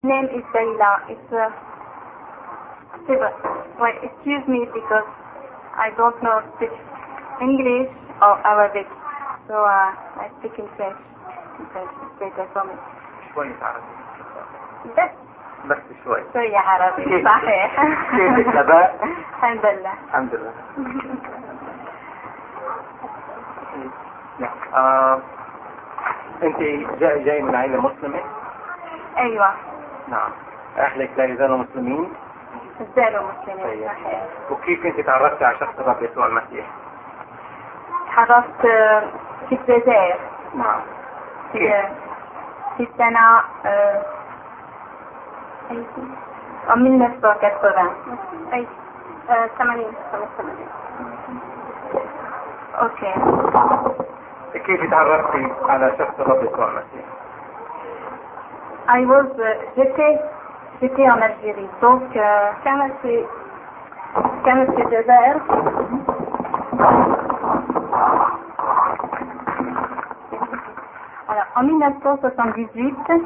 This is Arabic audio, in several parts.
Name is Daila. It's Wait, excuse me because I don't know speak English or Arabic, so I speak in French. It's better for me. شوية عربي بس شوية شوية عربي صحيح. كيف الآباء؟ الحمد لله. الحمد لله. أنت جاي من عائلة مسلمة؟ أيوة. نعم. أهلك لا يزالوا مسلمين؟ زالوا مسلمين صحيح. وكيف أنت تعرفت على شخص الرب يسوع المسيح؟ تعرفت في الجزائر. نعم. في السنة 1980. أي 80. أوكي. كيف تعرفتي على شخص الرب يسوع المسيح؟ j'étais en Algérie, donc كانت في الجزائر. Alors, en 1978,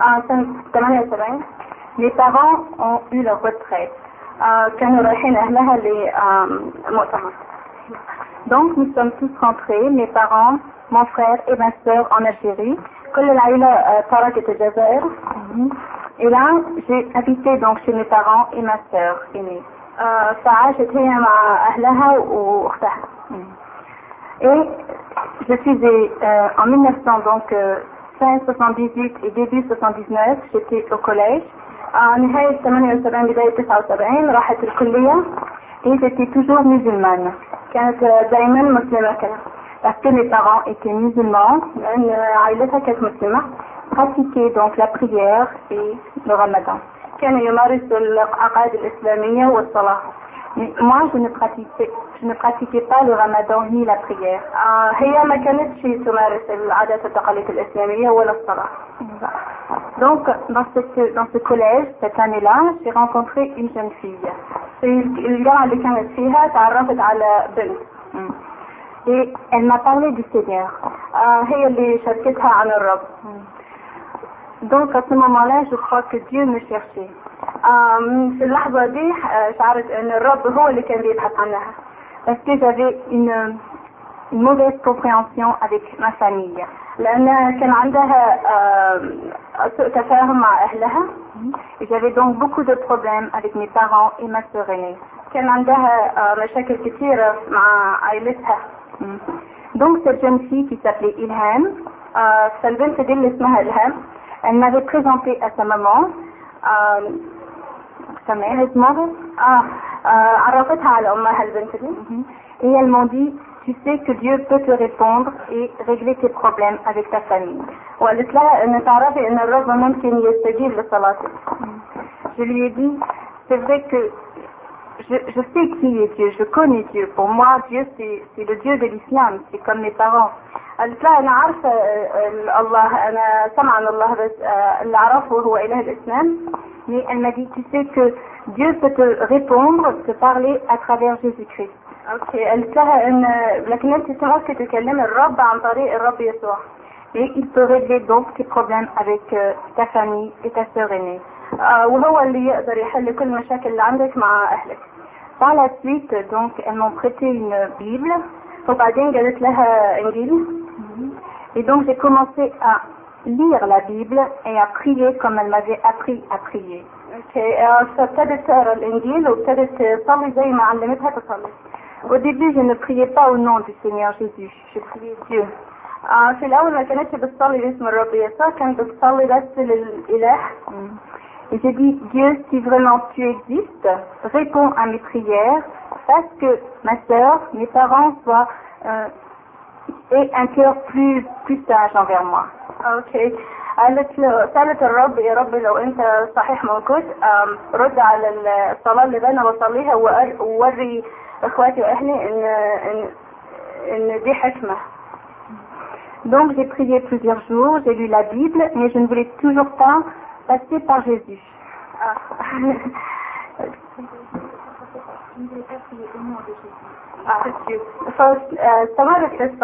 mes parents ont eu leur retraite. كانوا رايحين أهلها لمؤتمر. Donc nous sommes tous rentrés, mes parents, mon frère et ma sœur en Algérie. كل العائلة تركت الجزائر. Et là, j'ai habité donc chez mes parents et ma sœur aînée. فعاشت هي مع أهلها وأختها. Et je suis en 1900 donc fin 78 et début 79 j'étais au collège. نهاية 78 بداية 79 راحت الكلية. Et j'étais toujours musulmane. كانت دائما مسلمة كده. Parce que mes parents étaient musulmans, عائلتها كانت مسلمة. Pratiquaient donc la prière et le ramadan. كانوا يمارسوا العقائد الإسلامية والصلاة. Moi je ne pratiquais pas le ramadan ni la prière. هي ما كانتش تمارس العادات والتقاليد الإسلامية ولا الصلاة. Donc dans ce collège cette année-là j'ai rencontré une jeune fille. في الجامعة اللي كانت فيها تعرفت على بنت. Et elle m'a parlé du Seigneur. هي اللي شاركتها عن الرب. Donc à ce moment-là je crois que Dieu me cherchait. في اللحظة دي شعرت ان الرب هو اللي كان بيبحث عنها. Parce que j'avais une mauvaise compréhension avec ma famille. لأن كان عندها سوء تفاهم مع أهلها. Et j'avais donc beaucoup de problèmes avec mes parents et ma sœur aînée. كان عندها مشاكل كثيرة مع عائلتها. Donc cette jeune fille qui s'appelait Ilham, فالبنت دي اللي اسمها إلهام, elle m'avait présenté à sa maman. sa mère, عرفتها على أمها البنت دي. Et elles m'ont dit, tu sais que Dieu peut te répondre et régler tes problèmes avec ta famille. وقالت لها ان تعرفي ان الرب ممكن يستجيب لصلاتك. Je lui ai dit, c'est vrai que je sais qui est Dieu, je connais Dieu. Pour moi, Dieu c'est le Dieu de l'islam, c'est comme mes parents. قالت لها انا عارفه الله, انا سمع عن الله, بس اللي اعرفه هو اله الاسلام. Mais elle m'a dit, tu sais que Dieu peut te répondre, te parler à travers Jésus-Christ. اوكي, قالت لها ان لكن انت ممكن تكلمي الرب عن طريق الرب يسوع. Et il peut régler donc tes problèmes avec ta famille et ta sœur aînée. وهو اللي يقدر يحل كل المشاكل اللي عندك مع أهلك. Par la suite, donc, elles m'ont prêté une Bible. وبعدين قالت لها إنجيل. Et donc j'ai commencé à lire la Bible et à prier comme elle m'avait appris à prier. Okay. فابتدت تقرا الإنجيل وابتدت تصلي زي ما علمتها تصلي. Au début, je ne priais pas au nom du Seigneur Jésus. Je priais Dieu. في الأول ما كانتش بتصلي باسم الرب يسوع, كانت بتصلي بس للإله. Et j'ai dit, Dieu, si vraiment tu existes, réponds à mes prières, parce que ma sœur, mes parents soient aient un cœur plus sage envers moi. Okay. قالت الرب, يا رب لو أنت صحيح موجود, رد على الصلاة اللي أنا بصليها ووري إخواتي وأهلي إن دي حكمة. Donc j'ai prié plusieurs jours, j'ai lu la Bible, mais je ne voulais toujours pas passer par Jésus.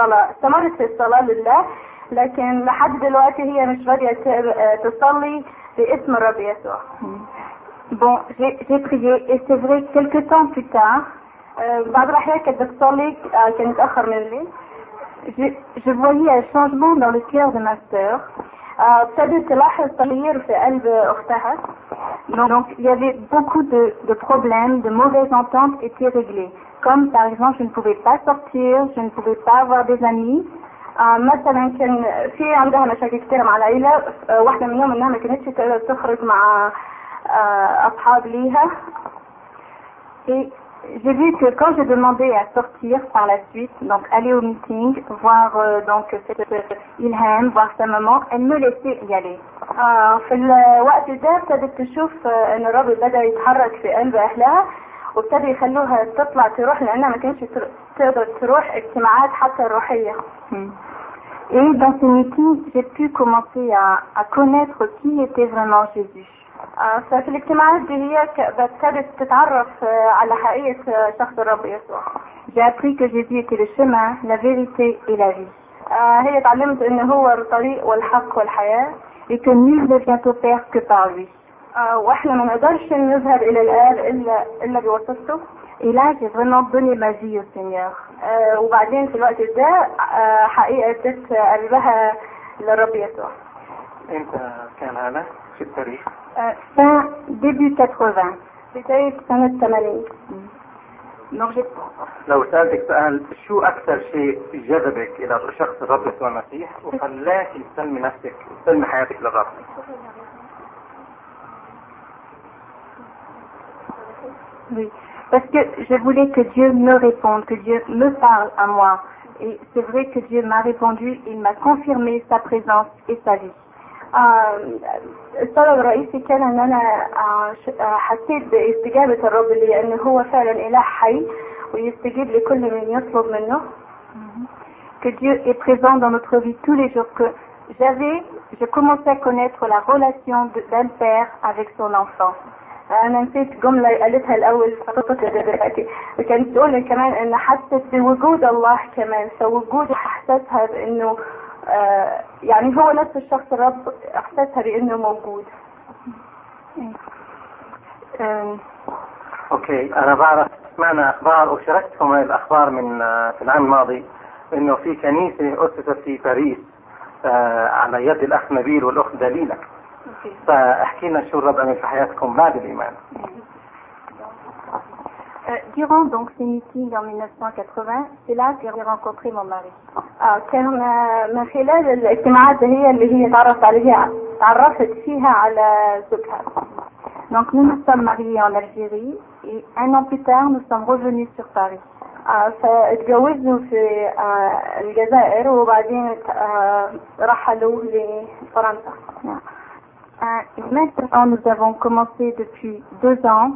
استمرت في الصلاة لله, لكن لحد دلوقتي هي مش راضية تصلي باسم الرب يسوع. Bon, j'ai prié et c'est vrai quelques temps plus tard, بعد الأحيان كنت بتصلي كان متأخر من الليل, je voyais un changement dans le cœur de ma sœur. ابتدت تلاحظ تغيير في قلب أختها. Donc il y avait beaucoup de problèmes, de mauvaises ententes étaient réglés. Comme par exemple je ne pouvais pas sortir, je ne pouvais pas avoir des amis. مثلا كان في عندها مشاكل كتير مع العيلة, واحدة منهم انها ما كانتش تقدر تخرج مع أصحاب ليها. Et j'ai vu que quand je demandais à sortir par la suite, donc aller au meeting, voir donc Ilham, voir sa maman, elle me laissait y aller. في الوقت ده ابتدت تشوف ان الرب بدأ يتحرك في قلب اهلها, وابتدى يخلوها تطلع تروح لانها ما كانتش تقدر تروح اجتماعات حتى الروحية. Et dans ces meetings, j'ai pu commencer à connaître qui était vraiment Jésus. ففي الاجتماعات دي هي ابتدت تتعرف على حقيقة شخص الرب يسوع. J'ai appris que Jésus était le chemin, la vérité et la vie. هي اتعلمت ان هو الطريق والحق والحياة. Et que nul ne vient au Père que par lui. واحنا ما نقدرش نذهب الى الآب الا بواسطته. Et là, j'ai vraiment donné ma vie au Seigneur. وبعدين في الوقت ده حقيقة ادت قلبها للرب يسوع. امتى كان هذا في التاريخ؟ fin début 80. بداية سنة 80. لو سألتك سؤال, شو أكثر شيء جذبك إلى شخص الرب يسوع المسيح وخلاك تسلمي نفسك تسلمي حياتك للرب؟ Oui, parce que je voulais que Dieu me réponde, que Dieu me parle à moi. Et c'est vrai que Dieu m'a répondu, il m'a confirmé sa présence et sa vie. السبب الرئيسي كان ان انا حسيت باستجابة الرب لي, ان هو فعلا اله حي ويستجيب لكل من يطلب منه. Que Dieu est présent dans notre vie tous les jours, que je commençais à connaître la relation d'un père avec son enfant. انا نسيت جملة قالتها الاول فقط دلوقتي, وكانت تقول كمان ان حست بوجود الله كمان, فوجود احساسها بانه يعني هو نفس الشخص الرب احساسها بانه موجود. اوكي, انا بعرف سمعنا اخبار وشاركتكم الاخبار من في العام الماضي انه في كنيسة اسست في باريس على يد الاخ نبيل والاخت دليلة. فاحكي لنا شو الرب عمل في حياتكم بعد الايمان. Durant donc ces meetings en 1980, c'est là que j'ai rencontré mon mari. كان من خلال الاجتماعات هي اللي هي تعرفت فيها على زوجها. Donc nous nous sommes mariés en Algérie et un an plus tard nous sommes revenus sur Paris. فاتجوزوا في الجزائر وبعدين رحلوا لفرنسا. Et maintenant nous avons commencé depuis 2 ans.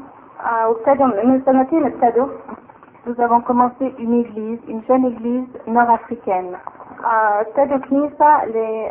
Nous avons commencé une église, une jeune église nord-africaine. ابتدوا كنيسة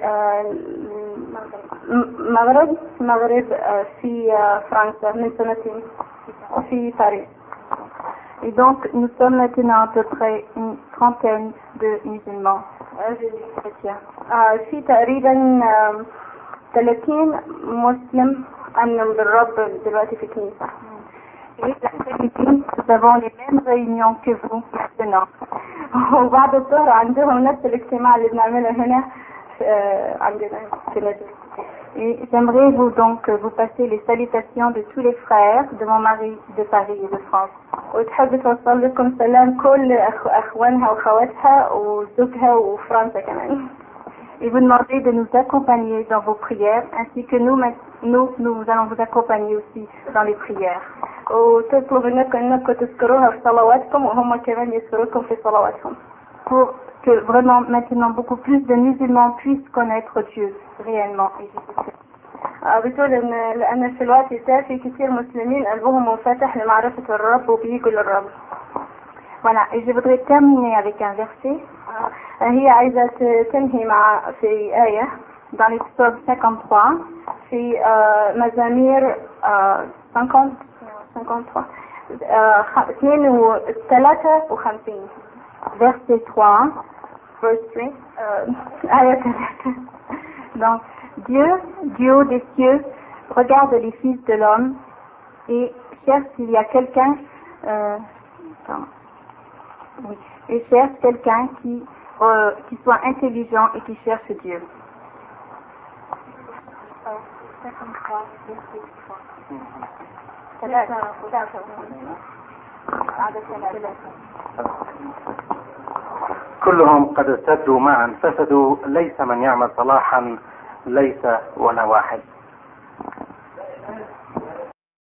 المغرب في فرنسا من سنتين في باريس. Et donc nous sommes maintenant à peu près une trentaine de musulmans chrétiens. في تقريبا 30 مسلم آمنوا بالرب دلوقتي في كنيسة. Et nous avons les mêmes réunions que vous maintenant. وبعد الظهر عندهم نفس الاجتماع اللي بنعمله هنا عندنا في نجد. Et j'aimerais vous passer les salutations de tous les frères de mon mari de Paris et de France. وتحب توصل لكم سلام كل أخوانها وخواتها وزوجها وفرنسا كمان. Et vous demander de nous accompagner dans vos prières, ainsi que nous allons vous accompagner aussi dans les prières. وتطلب انكم تذكروها في صلواتكم وهم كمان يذكروكم في صلواتهم. Pour que vraiment maintenant beaucoup plus de musulmans puissent connaître Dieu réellement et Jésus. بتقول ان لان في الوقت ده في كثير مسلمين قلبهم منفتح لمعرفة الرب وبيجوا للرب. Voilà, et je voudrais terminer avec un verset. هي عايزة تنهي في آية dans les psaumes 53 في مزامير 53 verset 3 verse 3 آية 3. Donc Dieu, du haut des cieux, regarde les fils de l'homme et cherche s'il y a quelqu'un et cherche quelqu'un qui soit intelligent et qui cherche Dieu. كلهم قد ارتدوا معا فسدوا، ليس من يعمل صلاحا ليس ولا واحد.